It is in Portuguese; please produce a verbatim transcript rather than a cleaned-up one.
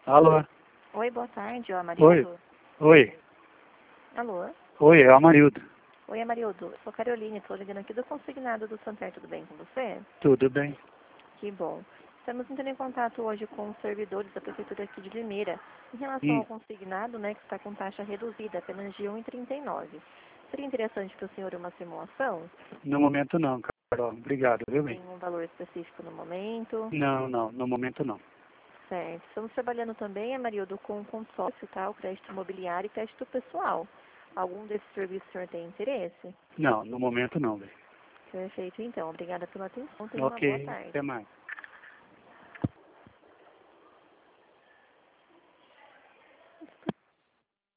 Alô? Oi, boa tarde, ó, Oi. Amarildo. Oi. Alô? Oi, é o Amarildo. Oi, Amarildo. Sou Caroline, estou ligando aqui do consignado do Santander, tudo bem com você? Tudo bem? Que bom. Estamos entrando em contato hoje com os servidores da Prefeitura aqui de Limeira, em relação Hum. ao consignado, né, que está com taxa reduzida, apenas de um real e trinta e nove centavos. Seria interessante para o senhor uma simulação? No momento não, Carol. Obrigado, viu, bem? Tem um valor específico no momento? Não, não, no momento não. Certo. Estamos trabalhando também, Amarildo, com consórcio, tá? O crédito imobiliário e crédito pessoal. Algum desses serviços o senhor tem interesse? Não, no momento não, velho. Perfeito, então. Obrigada pela atenção. Tenha uma boa Ok, tarde. até mais.